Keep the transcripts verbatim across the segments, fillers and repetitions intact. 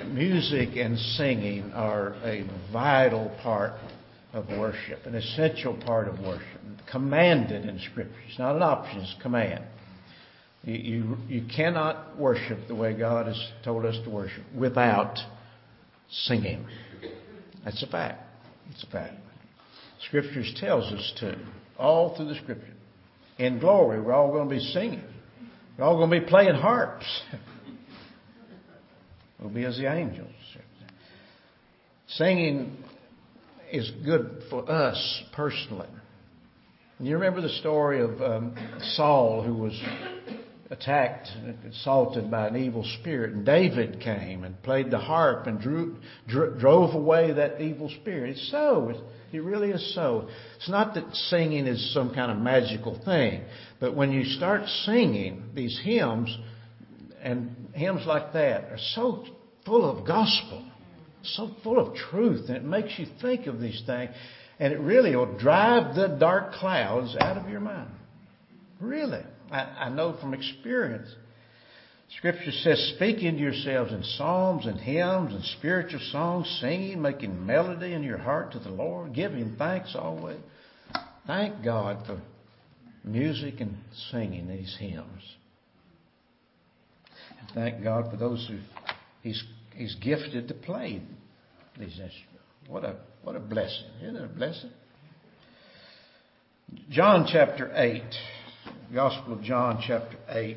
music and singing are a vital part of worship, an essential part of worship, commanded in Scripture. It's not an option, it's a command. You, you, you cannot worship the way God has told us to worship without singing. That's a fact. It's a fact. Scriptures tells us to, all through the Scripture. In glory, we're all going to be singing. We're all going to be playing harps. We'll be as the angels. Singing is good for us personally. You remember the story of um, Saul, who was attacked and assaulted by an evil spirit, and David came and played the harp and drew, dro- drove away that evil spirit. It's so. It really is so. It's not that singing is some kind of magical thing, but when you start singing these hymns, and hymns like that are so full of gospel, so full of truth, and it makes you think of these things, and it really will drive the dark clouds out of your mind. Really. I, I know from experience. Scripture says, speaking to yourselves in psalms and hymns and spiritual songs, singing, making melody in your heart to the Lord, giving thanks always. Thank God for music and singing these hymns. And thank God for those who He's He's gifted to play these instruments. What a what a blessing. Isn't it a blessing? John chapter eight. Gospel of John chapter eight.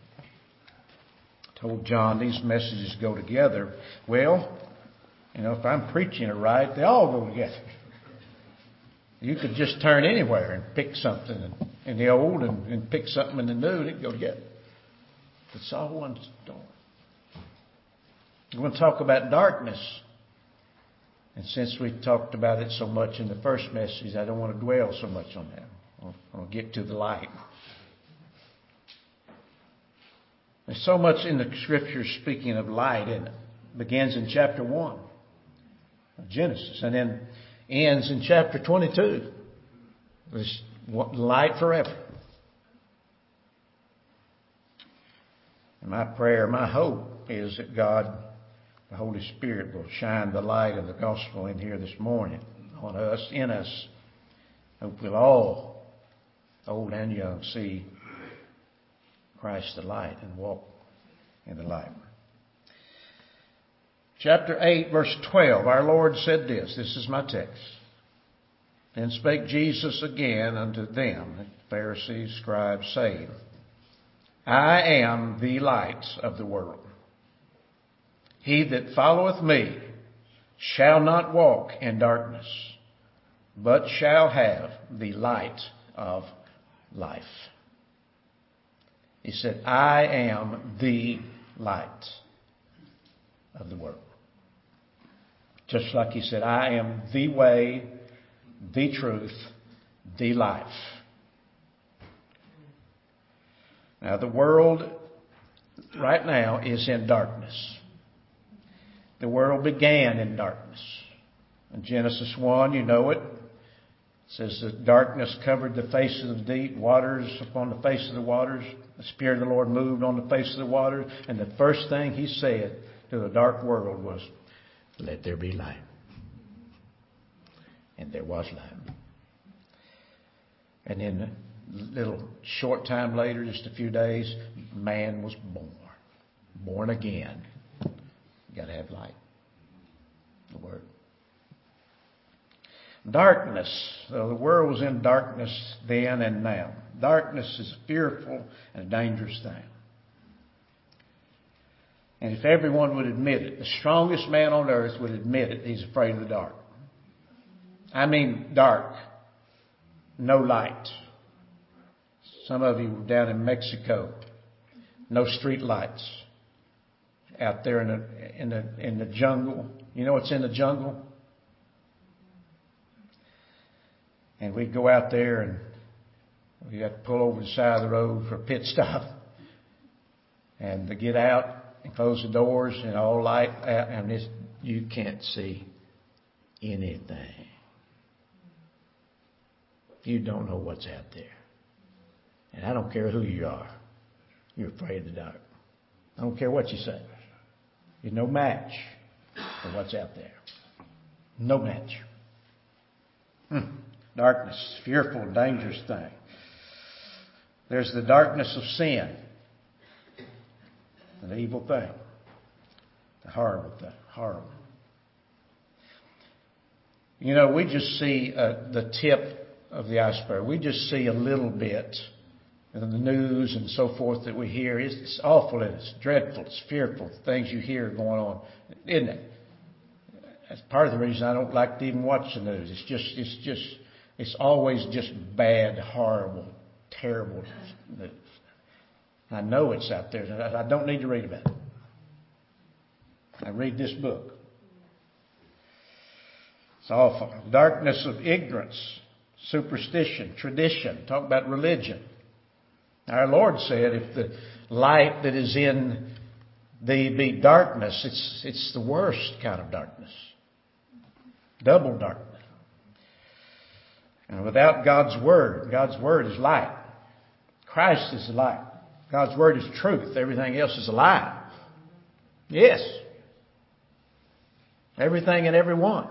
Told John these messages go together. Well, you know, if I'm preaching it right, they all go together. You could just turn anywhere and pick something in the old and, and pick something in the new, and it go together. It's all one story. We're going to talk about darkness. And since we talked about it so much in the first message, I don't want to dwell so much on that. I'll, I'll get to the light. There's so much in the Scriptures speaking of light, and it begins in chapter one of Genesis, and then ends in chapter twenty-two. There's light forever. And my prayer, my hope is that God, the Holy Spirit, will shine the light of the gospel in here this morning on us, in us. Hope we'll all, old and young, see Christ the light and walk in the light. Chapter eight, verse twelve, our Lord said this. This is my text. Then spake Jesus again unto them, the Pharisees, scribes, saying, I am the light of the world. He that followeth me shall not walk in darkness, but shall have the light of life. He said, I am the light of the world. Just like he said, I am the way, the truth, the life. Now the world right now is in darkness. The world began in darkness. In Genesis one, you know it. It says that darkness covered the face of the deep, waters upon the face of the waters. The Spirit of the Lord moved on the face of the waters. And the first thing He said to the dark world was, let there be light. And there was light. And then a little short time later, just a few days, man was born. Born again. You got to have light. The Word. Darkness. So the world was in darkness then and now. Darkness is a fearful and a dangerous thing. And if everyone would admit it, the strongest man on earth would admit it, he's afraid of the dark. I mean dark. No light. Some of you were down in Mexico. No street lights. Out there in the, in the, in the jungle. You know what's in the jungle? And we'd go out there and we had to pull over the side of the road for a pit stop. And to get out and close the doors and all light out. And this, you can't see anything. You don't know what's out there. And I don't care who you are. You're afraid of the dark. I don't care what you say. You're no match for what's out there. No match. Hmm. Darkness, fearful, dangerous thing. There's the darkness of sin. An evil thing. The horrible thing. Horrible. You know, we just see uh, the tip of the iceberg. We just see a little bit in the news and so forth that we hear. It's, it's awful and it's dreadful. It's fearful. The things you hear going on, isn't it? That's part of the reason I don't like to even watch the news. It's just, it's just, it's always just bad, horrible, terrible news. I know it's out there. I don't need to read about it. I read this book. It's awful. Darkness of ignorance, superstition, tradition. Talk about religion. Our Lord said, if the light that is in thee be darkness, it's, it's the worst kind of darkness. Double darkness. And without God's Word, God's Word is light. Christ is the light. God's Word is truth. Everything else is a lie. Yes. Everything and everyone.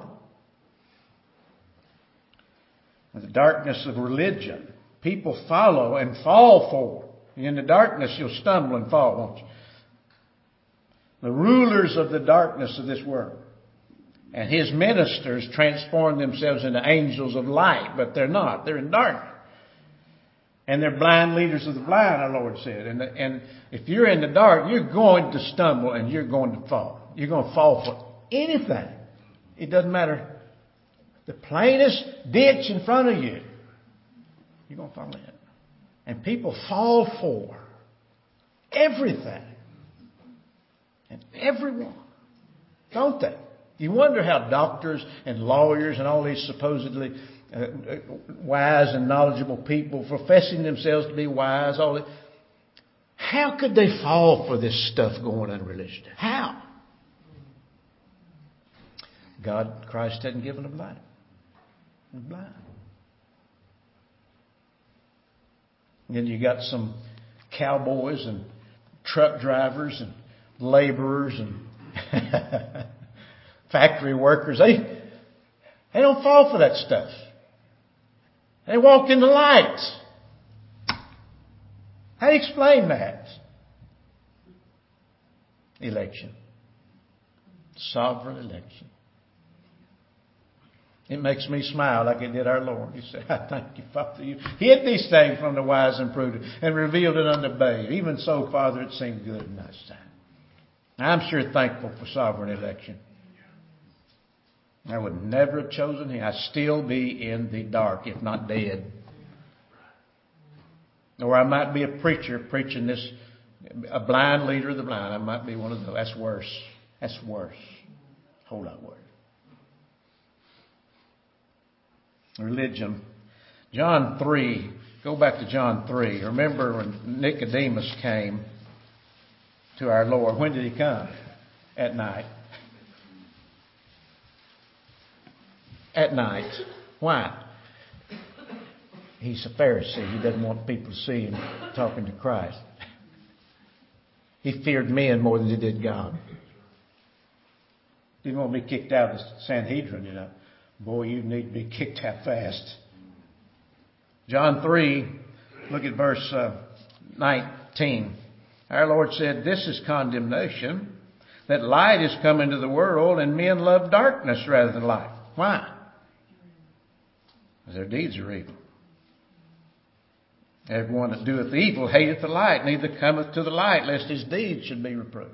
The darkness of religion. People follow and fall for. In the darkness you'll stumble and fall, won't you? The rulers of the darkness of this world. And his ministers transform themselves into angels of light, but they're not. They're in darkness. And they're blind leaders of the blind, our Lord said. And, and if you're in the dark, you're going to stumble and you're going to fall. You're going to fall for anything. It doesn't matter. The plainest ditch in front of you, you're going to fall in. And people fall for everything. And everyone. Don't they? You wonder how doctors and lawyers and all these supposedly uh, wise and knowledgeable people professing themselves to be wise, all that, how could they fall for this stuff going on in religion? How? God, Christ hadn't given them light. They're blind. And then you got some cowboys and truck drivers and laborers and factory workers. They, they don't fall for that stuff. They walk in the light. How do you explain that? Election. Sovereign election. It makes me smile like it did our Lord. He said, I thank you, Father. You hid these things from the wise and prudent and revealed it unto babes. Even so, Father, it seemed good in thy sight. I'm sure thankful for sovereign election. I would never have chosen him. I'd still be in the dark, if not dead. Or I might be a preacher preaching this, a blind leader of the blind. I might be one of those. That's worse. That's worse. A whole lot worse. Religion. John three. Go back to John three. Remember when Nicodemus came to our Lord. When did he come? At night. At night. Why? He's a Pharisee. He doesn't want people to see him talking to Christ. He feared men more than he did God. Didn't want to be kicked out of the Sanhedrin, you know. Boy, you need to be kicked out fast. John three, look at verse uh, nineteen. Our Lord said, this is condemnation, that light is come into the world and men love darkness rather than light. Why? Because their deeds are evil. Everyone that doeth evil hateth the light, neither cometh to the light, lest his deeds should be reproved.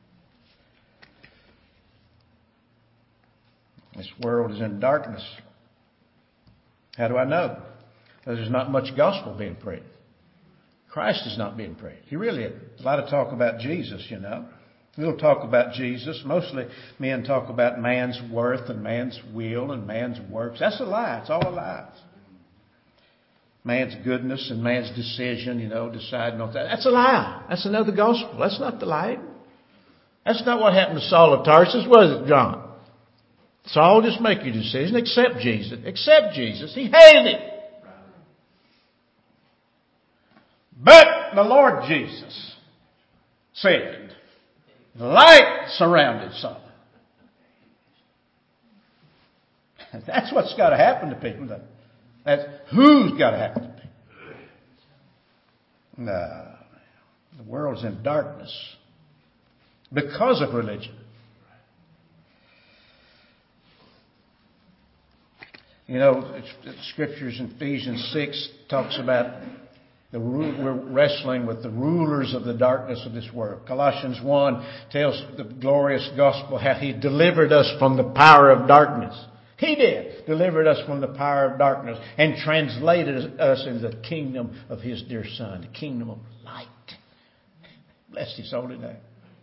This world is in darkness. How do I know? Because there's not much gospel being preached. Christ is not being preached. He really isn't. A lot of talk about Jesus, you know. We'll talk about Jesus. Mostly men talk about man's worth and man's will and man's works. That's a lie. It's all a lie. Man's goodness and man's decision, you know, deciding on that. That's a lie. That's another gospel. That's not the light. That's not what happened to Saul of Tarsus, was it, John? Saul, just make your decision. Accept Jesus. Accept Jesus. He hated it. But the Lord Jesus said, light surrounded Saul. That's what's got to happen to people. That's who's got to happen to people. No. The world's in darkness because of religion. You know, the scriptures in Ephesians six talks about the we're wrestling with the rulers of the darkness of this world. Colossians one tells the glorious gospel how He delivered us from the power of darkness. He did. Delivered us from the power of darkness and translated us into the kingdom of His dear Son, the kingdom of light. Bless His holy name.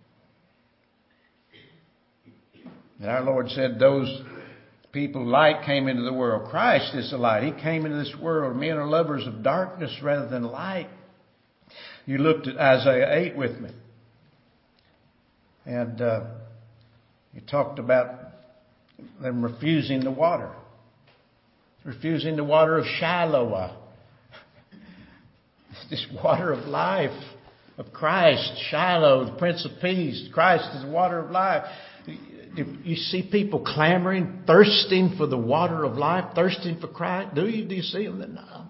And our Lord said those people, light came into the world. Christ is the light. He came into this world. Men are lovers of darkness rather than light. You looked at Isaiah eight with me. And uh, you talked about them refusing the water. Refusing the water of Shiloah. This water of life of Christ. Shiloh, the Prince of Peace. Christ is the water of life. You see people clamoring, thirsting for the water of life, thirsting for Christ. Do you? Do you see them? No.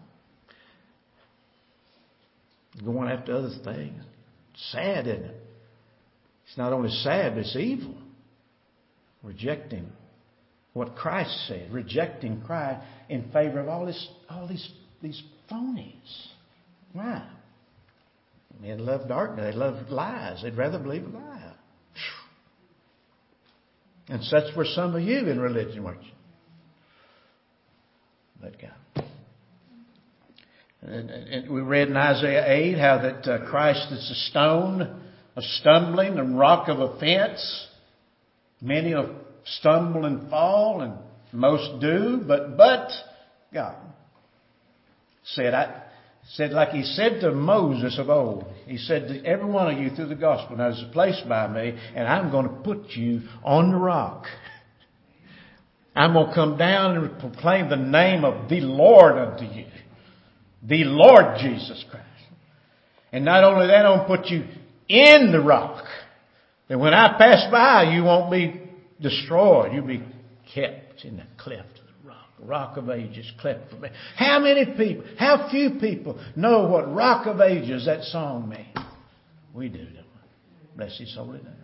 Going after other things. Sad, isn't it? It's not only sad, but it's evil. Rejecting what Christ said, rejecting Christ in favor of all this, all these, these phonies. Why? Men love darkness. They love lies. They'd rather believe a lie. And such were some of you in religion, weren't you? Let God. And, and we read in Isaiah eight how that uh, Christ is a stone of stumbling and rock of offense. Many will stumble and fall, and most do. But but God said, I said like He said to Moses of old. He said to every one of you through the gospel, now there's a place by me, and I'm going to put you on the rock. I'm going to come down and proclaim the name of the Lord unto you. The Lord Jesus Christ. And not only that, I'm going to put you in the rock. That when I pass by, you won't be destroyed. You'll be kept in the cleft of the rock. Rock of Ages, cleft for me. How many people, how few people know what Rock of Ages that song means? We do, don't we? Bless His holy name.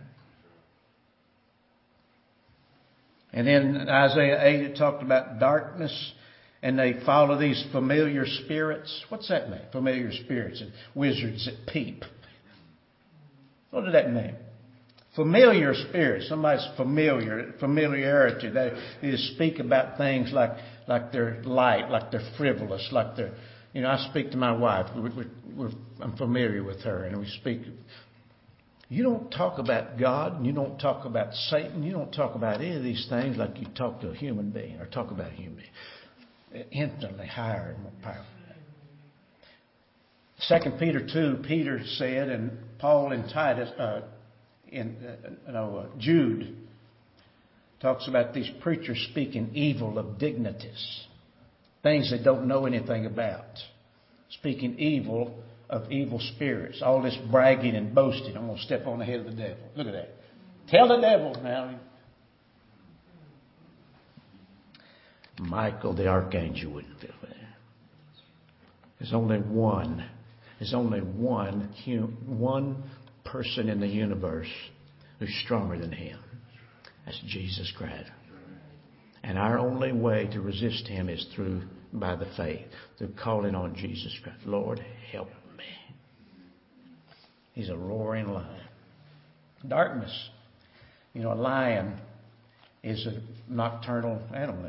And then Isaiah eight, it talked about darkness, and they follow these familiar spirits. What's that mean? Familiar spirits and wizards that peep. What did that mean? Familiar spirits. Somebody's familiar, familiarity. They, they speak about things like, like they're light, like they're frivolous, like they're, you know, I speak to my wife. We, we, we're, I'm familiar with her, and we speak. You don't talk about God, you don't talk about Satan, you don't talk about any of these things like you talk to a human being or talk about a human being. Infinitely higher and more powerful. Second Peter two, Peter said, and Paul in Titus, uh, in uh, no, uh, Jude talks about these preachers speaking evil of dignities, things they don't know anything about, speaking evil of evil spirits, all this bragging and boasting. I'm going to step on the head of the devil. Look at that. Tell the devil now. Michael the archangel wouldn't feel that. There's only one. There's only one one person in the universe who's stronger than him. That's Jesus Christ. And our only way to resist him is through by the faith, through calling on Jesus Christ. Lord, help me. He's a roaring lion. Darkness. You know, a lion is a nocturnal animal.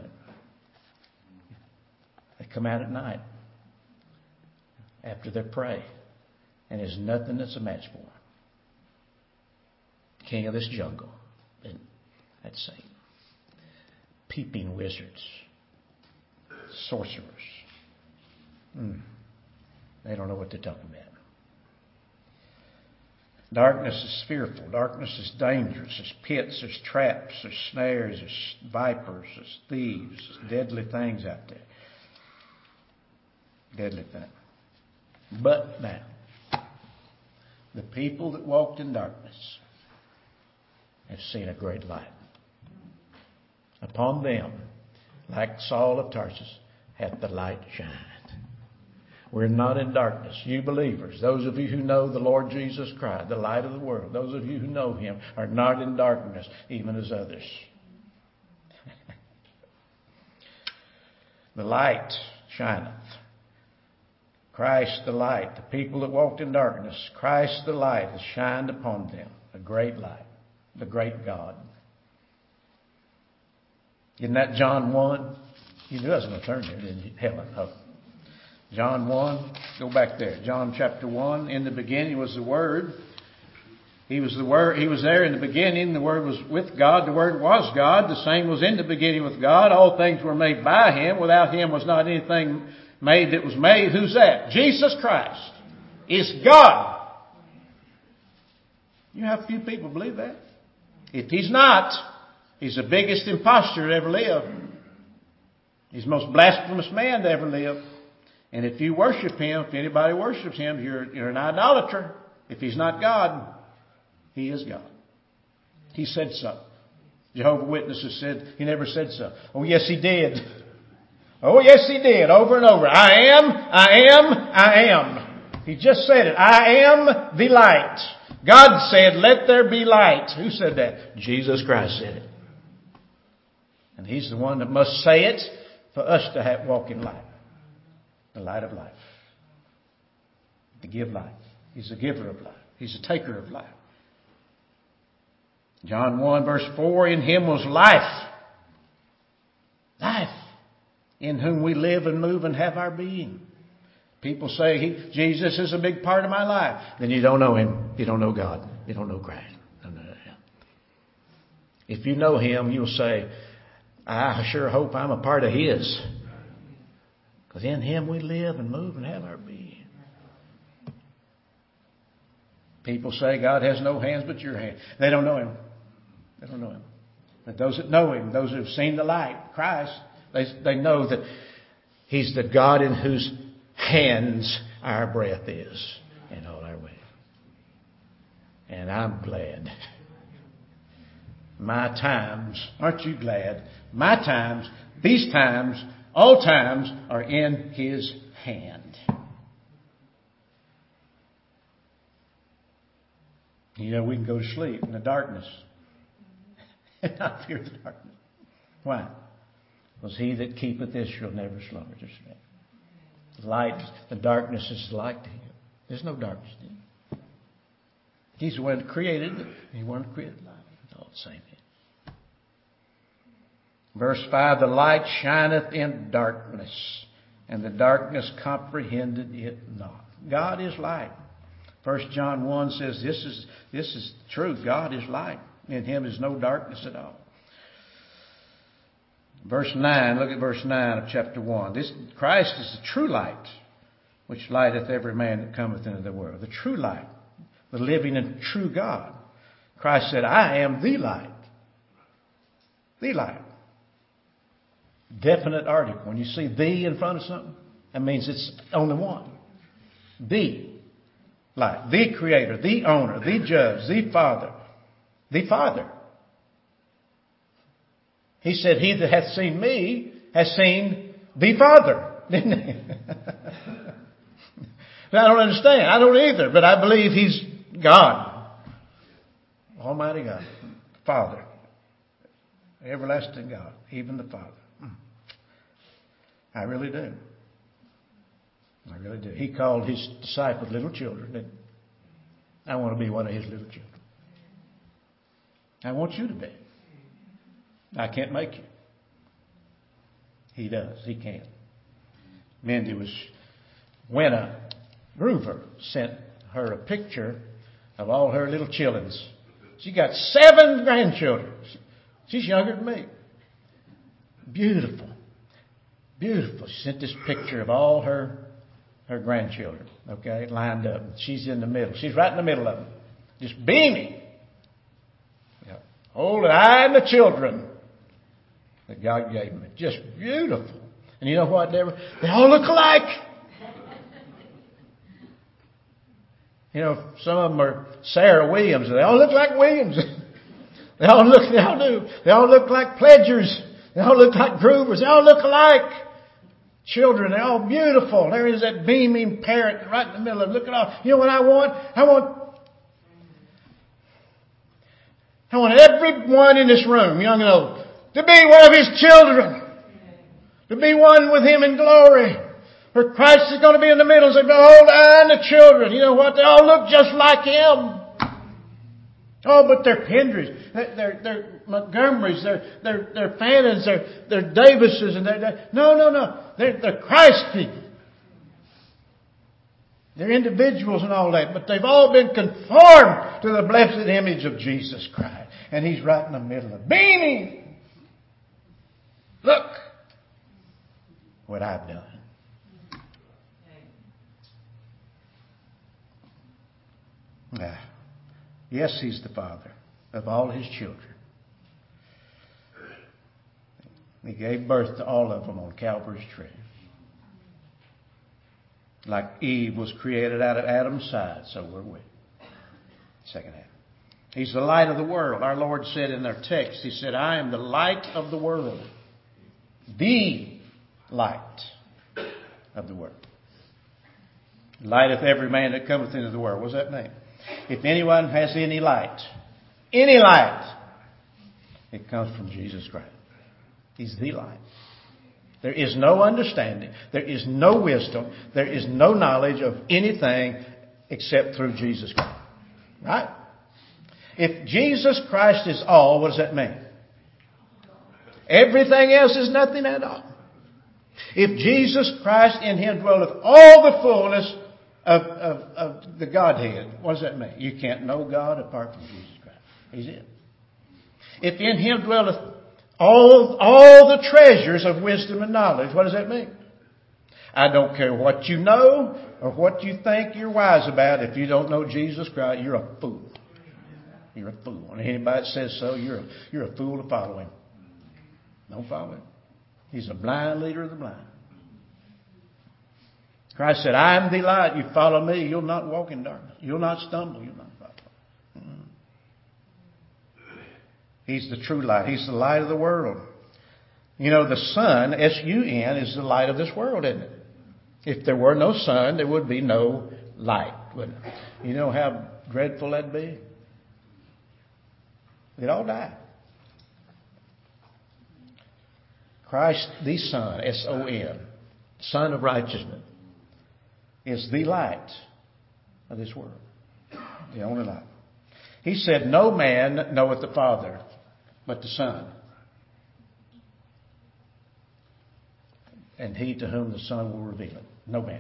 They come out at night after their prey. And there's nothing that's a match for them. King of this jungle. And that's Satan. Peeping wizards. Sorcerers. Mm. They don't know what they're talking about. Darkness is fearful. Darkness is dangerous. There's pits, there's traps, there's snares, there's vipers, there's thieves, there's deadly things out there. Deadly things. But now, the people that walked in darkness have seen a great light. Upon them like Saul of Tarsus, hath the light shined. We're not in darkness. You believers, those of you who know the Lord Jesus Christ, the light of the world, those of you who know Him are not in darkness, even as others. The light shineth. Christ the light. The people that walked in darkness, Christ the light has shined upon them. A great light. The great God. Isn't that John one? You knew I was going to turn there, didn't you, Helen? Oh. John one. Go back there. John chapter one. In the beginning was the Word. He was the Word. He was there in the beginning. The Word was with God. The Word was God. The same was in the beginning with God. All things were made by Him. Without Him was not anything made that was made. Who's that? Jesus Christ is God. You know how few people believe that? If He's not, He's the biggest impostor to ever live. He's the most blasphemous man to ever live. And if you worship Him, if anybody worships Him, you're, you're an idolater. If He's not God, He is God. He said so. Jehovah's Witnesses said, He never said so. Oh, yes, He did. Oh, yes, He did. Over and over. I am, I am, I am. He just said it. I am the light. God said, let there be light. Who said that? Jesus Christ said it. And He's the one that must say it for us to have, walk in light. The light of life. To give life. He's the giver of life. He's the taker of life. John one verse four, in Him was life. Life. In whom we live and move and have our being. People say, he, Jesus is a big part of my life. Then you don't know Him. You don't know God. You don't know Christ. No, no, no. If you know Him, you'll say, I sure hope I'm a part of His. Because in Him we live and move and have our being. People say God has no hands but your hand. They don't know Him. They don't know Him. But those that know Him, those who have seen the light, Christ, they, they know that He's the God in whose hands our breath is and all our way. And I'm glad. My times, aren't you glad? My times, these times, all times are in His hand. You know, we can go to sleep in the darkness and not fear the darkness. Why? Because He that keepeth Israel never slumber or sleep. The light, the darkness is light to Him. There's no darkness in Him. He's the one that created it. He the one that created light. It's all the same. Verse five, the light shineth in darkness, and the darkness comprehended it not. God is light. First John one says this is this is true. God is light. In Him is no darkness at all. Verse nine, look at verse nine of chapter one. This Christ is the true light, which lighteth every man that cometh into the world. The true light, the living and true God. Christ said, I am the light. The light. Definite article. When you see the in front of something, that means it's only one. The light. The Creator. The Owner. The Judge. The Father. The Father. He said, He that hath seen me has seen the Father. Didn't He? I don't understand. I don't either. But I believe He's God. Almighty God. Father. Everlasting God. Even the Father. I really do. I really do. He called His disciples little children. And I want to be one of His little children. I want you to be. I can't make you. He does. He can. Mindy was, Winna Groover sent her a picture of all her little childrens. She got seven grandchildren. She's younger than me. Beautiful. Beautiful. She sent this picture of all her her grandchildren, okay, lined up. She's in the middle. She's right in the middle of them. Just beaming. Yeah. Holding I and the children that God gave me. Just beautiful. And you know what, Deborah? They all look alike. You know, some of them are Sarah Williams. They all look like Williams. They all look, they all do. They all look like pledgers. They all look like groovers. They all look alike. Children, they're all beautiful. There is that beaming parent right in the middle of it. Look at all. You know what I want? I want I want everyone in this room, young and old, to be one of His children. To be one with Him in glory. For Christ is going to be in the middle. Say, behold, I and the children. You know what? They all look just like Him. Oh, but they're Pendrys, they're, they're, they're Montgomerys, they're, they're, they're Fannons, they're, they're Davises, and they're, they're no, no, no. They're, they're Christ people. They're individuals and all that, but they've all been conformed to the blessed image of Jesus Christ. And He's right in the middle of beaming. Look what I've done. Ah. Yes, He's the Father of all His children. He gave birth to all of them on Calvary's tree. Like Eve was created out of Adam's side, so were we. Second half. He's the light of the world. Our Lord said in our text, He said, I am the light of the world. The light of the world. Lighteth every man that cometh into the world. What does that mean? If anyone has any light, any light, it comes from Jesus Christ. He's the light. There is no understanding. There is no wisdom. There is no knowledge of anything except through Jesus Christ. Right? If Jesus Christ is all, what does that mean? Everything else is nothing at all. If Jesus Christ, in Him dwelleth all the fullness Of, of, of the Godhead. What does that mean? You can't know God apart from Jesus Christ. He's it. If in Him dwelleth all, all the treasures of wisdom and knowledge, what does that mean? I don't care what you know or what you think you're wise about. If you don't know Jesus Christ, you're a fool. You're a fool. And anybody that says so, you're a, you're a fool to follow Him. Don't follow Him. He's a blind leader of the blind. Christ said, I am the light. You follow me, you'll not walk in darkness. You'll not stumble. You'll not fall. Mm-hmm. He's the true light. He's the light of the world. You know, the sun, S U N, is the light of this world, isn't it? If there were no sun, there would be no light, wouldn't it? You know how dreadful that'd be? They'd all die. Christ, the Son, S O N, Son of Righteousness, is the light of this world. The only light. He said, no man knoweth the Father but the Son, and he to whom the Son will reveal it. No man.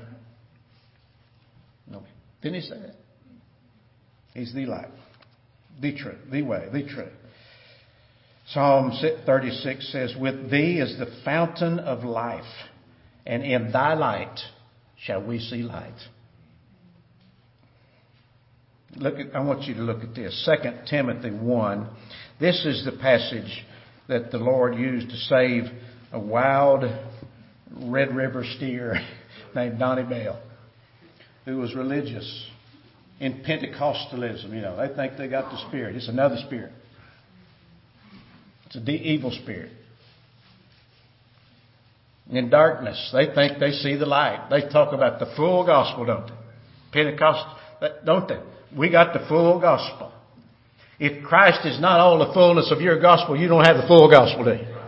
No man. Didn't He say that? He's the light, the truth, the way, the truth. Psalm thirty-six says, with Thee is the fountain of life, and in Thy light shall we see light. Look at, I want you to look at this. Second Timothy one. This is the passage that the Lord used to save a wild Red River steer named Donnie Bell, who was religious in Pentecostalism. You know, they think they got the spirit. It's another spirit. It's a de- evil spirit. In darkness, they think they see the light. They talk about the full gospel, don't they? Pentecost, don't they? We got the full gospel. If Christ is not all the fullness of your gospel, you don't have the full gospel, do you?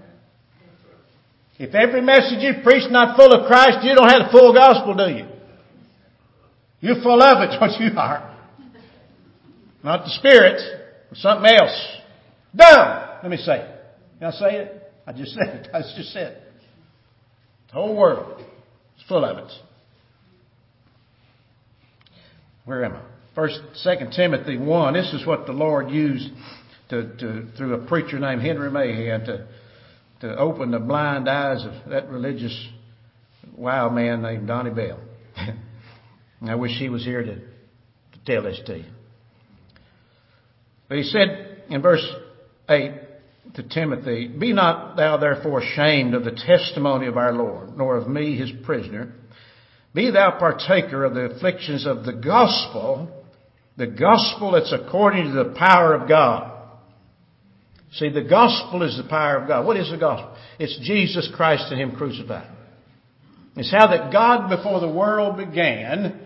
If every message you preach is not full of Christ, you don't have the full gospel, do you? You're full of it, what you are. Not the Spirit, but something else. Dumb! Let me say it. Can I say it? I just said it. I just said it. The whole world is full of it. Where am I? First, Second Timothy one. This is what the Lord used to, to through a preacher named Henry Mahan to to open the blind eyes of that religious wild man named Donnie Bell. I wish he was here to, to tell this to you. But he said in verse eight to Timothy, be not thou therefore ashamed of the testimony of our Lord, nor of me his prisoner. Be thou partaker of the afflictions of the gospel, the gospel that's according to the power of God. See, the gospel is the power of God. What is the gospel? It's Jesus Christ and Him crucified. It's how that God, before the world began,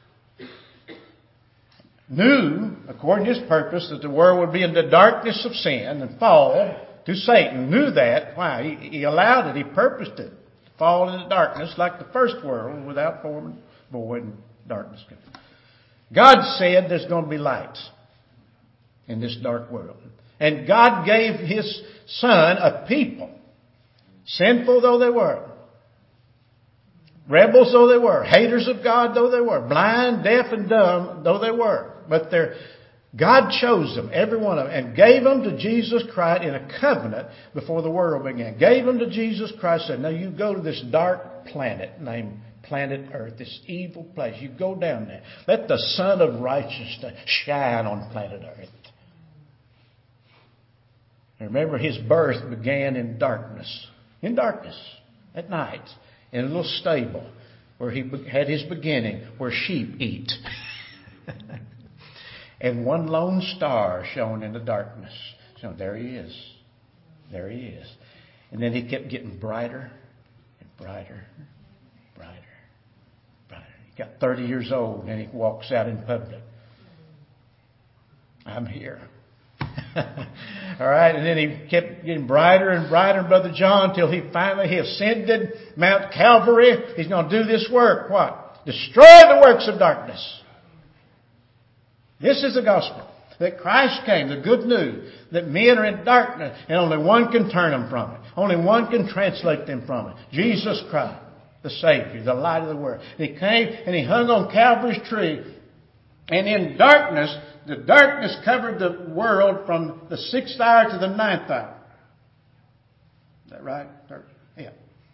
knew, according to His purpose, that the world would be in the darkness of sin and fall to Satan. Knew that. Why? He, he allowed it. He purposed it to fall into darkness like the first world without form and void and darkness. God said there's going to be light in this dark world. And God gave His Son a people, sinful though they were, rebels though they were, haters of God though they were, blind, deaf, and dumb though they were. But they're, God chose them, every one of them, and gave them to Jesus Christ in a covenant before the world began. Gave them to Jesus Christ, said, now you go to this dark planet named planet Earth, this evil place. You go down there. Let the sun of righteousness shine on planet Earth. And remember, His birth began in darkness. In darkness. At night. In a little stable where He had His beginning, where sheep eat. And one lone star shone in the darkness. So there He is. There He is. And then He kept getting brighter and brighter, brighter, brighter. He got thirty years old and He walks out in public. I'm here. All right, and then He kept getting brighter and brighter, Brother John, till He finally He ascended Mount Calvary. He's going to do this work. What? Destroy the works of darkness. This is the gospel. That Christ came, the good news, that men are in darkness, and only one can turn them from it. Only one can translate them from it. Jesus Christ, the Savior, the light of the world. And He came and He hung on Calvary's tree, and in darkness, the darkness covered the world from the sixth hour to the ninth hour. Is that right? Yeah.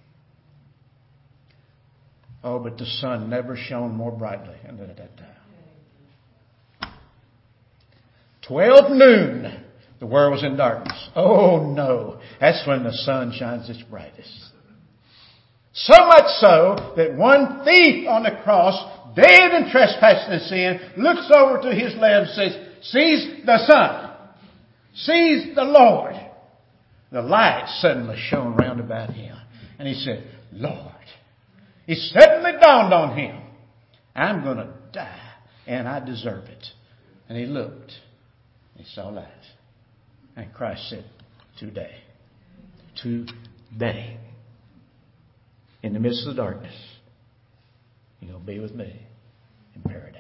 Oh, but the sun never shone more brightly than at that time. Twelve noon, the world was in darkness. Oh no, that's when the sun shines its brightest. So much so that one thief on the cross, dead and trespassing in sin, looks over to his left and says, sees the sun, sees the Lord. The light suddenly shone round about him. And he said, Lord. It suddenly dawned on him, I'm going to die, and I deserve it. And he looked. He saw that. And Christ said, today, today, in the midst of the darkness, you're going to be with me in paradise.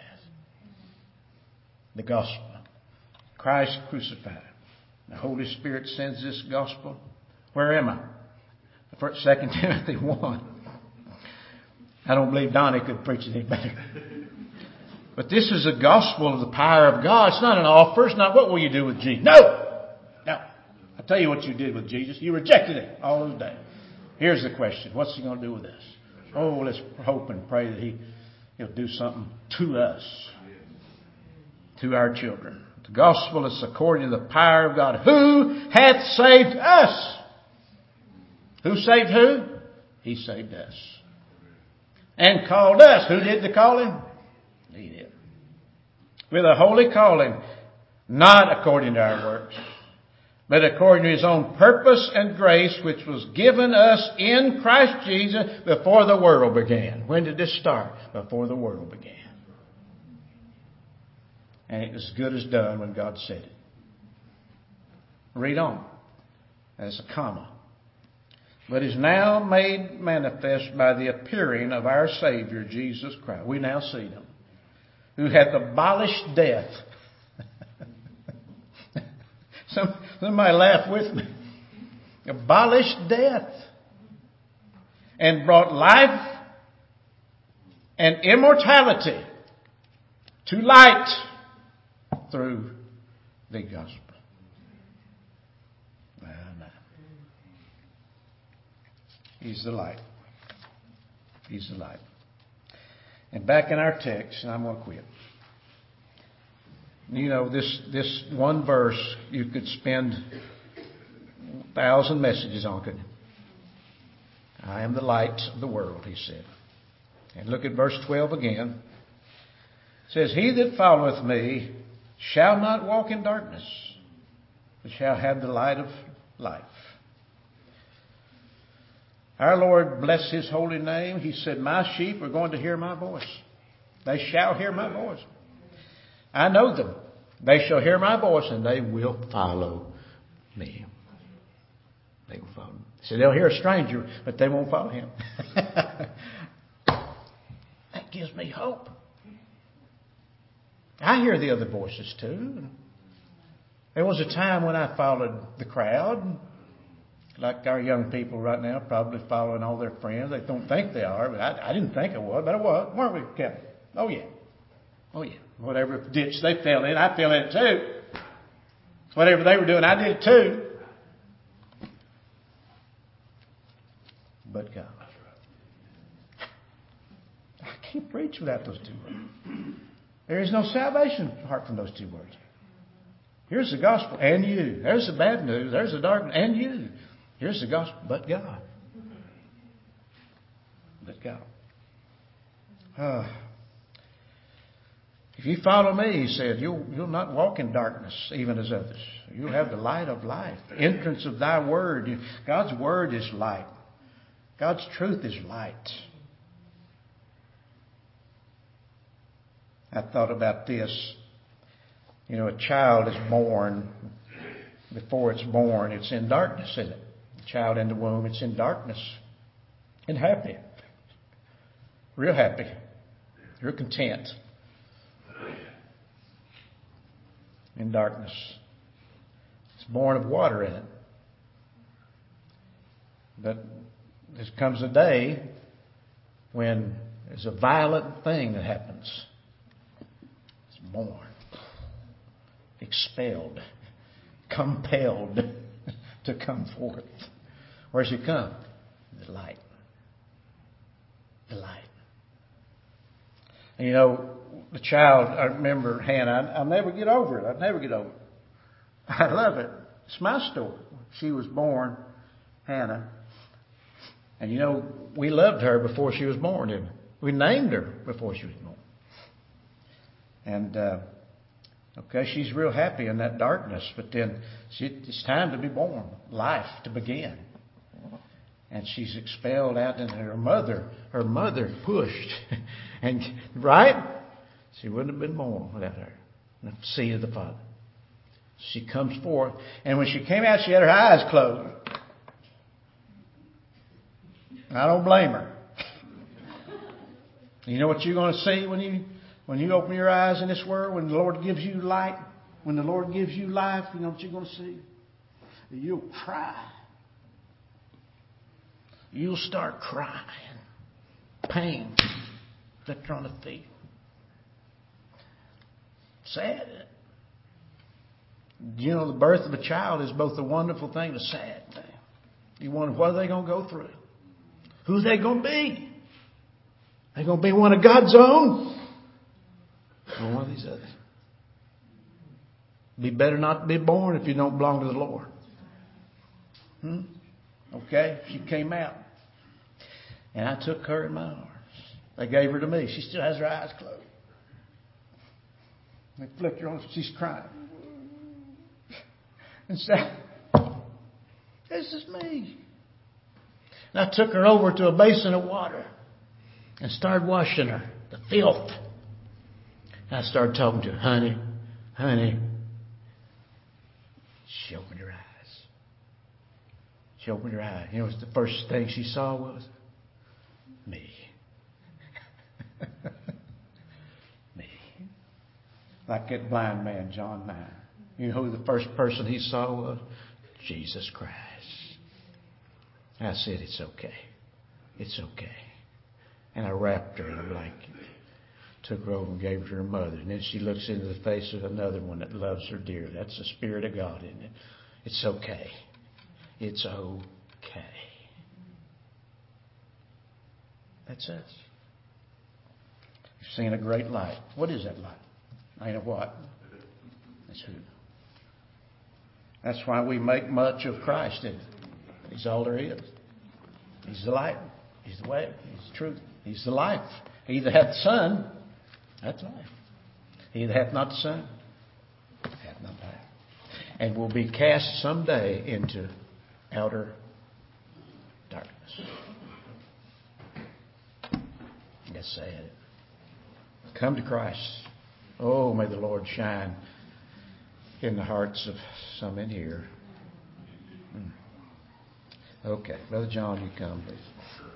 The gospel. Christ crucified. The Holy Spirit sends this gospel. Where am I? First, Second Timothy one. I don't believe Donnie could preach it any better. But this is a gospel of the power of God. It's not an offer. It's not, what will you do with Jesus? No! No. I'll tell you what you did with Jesus. You rejected Him all those days. Here's the question. What's He going to do with us? Oh, let's hope and pray that he, He'll do something to us. To our children. The gospel is according to the power of God. Who hath saved us? Who saved who? He saved us. And called us. Who did the calling? He did. With a holy calling, not according to our works, but according to His own purpose and grace, which was given us in Christ Jesus before the world began. When did this start? Before the world began. And it was as good as done when God said it. Read on. That's a comma. But is now made manifest by the appearing of our Savior, Jesus Christ. We now see Him. Who hath abolished death. Some, somebody laugh with me. Abolished death. And brought life and immortality to light through the gospel. Amen. He's the light. He's the light. And back in our text, and I'm going to quit. You know, this, this one verse, you could spend a thousand messages on, couldn't you? I am the light of the world, He said. And look at verse twelve again. It says, He that followeth me shall not walk in darkness, shall have the light of life. Our Lord bless His holy name. He said, my sheep are going to hear my voice. They shall hear my voice. I know them. They shall hear my voice and they will follow me. They will follow me. He said, they'll hear a stranger, but they won't follow him. That gives me hope. I hear the other voices too. There was a time when I followed the crowd. Like our young people right now, probably following all their friends. They don't think they are, but I, I didn't think I was, but I was. Weren't we, Kevin? Oh, yeah. Oh, yeah. Whatever ditch they fell in, I fell in it too. Whatever they were doing, I did it too. But God. I can't preach without those two words. There is no salvation apart from those two words. Here's the gospel, and you. There's the bad news. There's the darkness, and you. Here's the gospel, but God. But God. Uh, if you follow me, he said, you'll, you'll not walk in darkness, even as others. You'll have the light of life. The entrance of thy word. God's word is light. God's truth is light. I thought about this. You know, a child is born. Before it's born, it's in darkness, isn't it? The child in the womb, it's in darkness. And happy. Real happy. Real content. In darkness. It's born of water in it. But there comes a day when there's a violent thing that happens. It's born. Expelled. Compelled to come forth. Where's he come? The light. The light. And you know, the child, I remember Hannah, I'll never get over it. I'll never get over it. I love it. It's my story. She was born, Hannah. And you know, we loved her before she was born, didn't we? We named her before she was born. And, uh, okay, she's real happy in that darkness, but then she, it's time to be born, life to begin. And she's expelled out, and her mother, her mother pushed. And, right? She wouldn't have been born without her. The seed of the Father. She comes forth, and when she came out, she had her eyes closed. I don't blame her. You know what you're going to see when you when you open your eyes in this world, when the Lord gives you light, when the Lord gives you life, you know what you're going to see? You'll cry. You'll start crying. Pain that you're on the feet. Sad. You know, the birth of a child is both a wonderful thing and a sad thing. You wonder, what are they going to go through? Who's they going to be? They going to be one of God's own? Or one of these others? Be better not to be born if you don't belong to the Lord. Hmm? Okay? She came out. And I took her in my arms. They gave her to me. She still has her eyes closed. They flicked her on. She's crying. And said, this is me. And I took her over to a basin of water and started washing her, the filth. And I started talking to her, honey, honey. She opened her eyes. She opened her eyes. You know what the first thing she saw was? Me. Me. Like that blind man, John nine. You know who the first person he saw was? Jesus Christ. I said, it's okay. It's okay. And I wrapped her in a blanket. Took her over and gave her to her mother. And then she looks into the face of another one that loves her dearly. That's the Spirit of God, isn't it? It's okay. It's okay. That's us. You've seen a great light. What is that light? Ain't it what? That's who. That's why we make much of Christ, isn't it? He's all there is. He's the light. He's the way. He's the truth. He's the life. He that hath the Son, that's life. He that hath not the Son, hath not life. and will be cast someday into outer darkness. That's sad. Come to Christ. Oh, may the Lord shine in the hearts of some in here. Okay. Brother John, you come, please.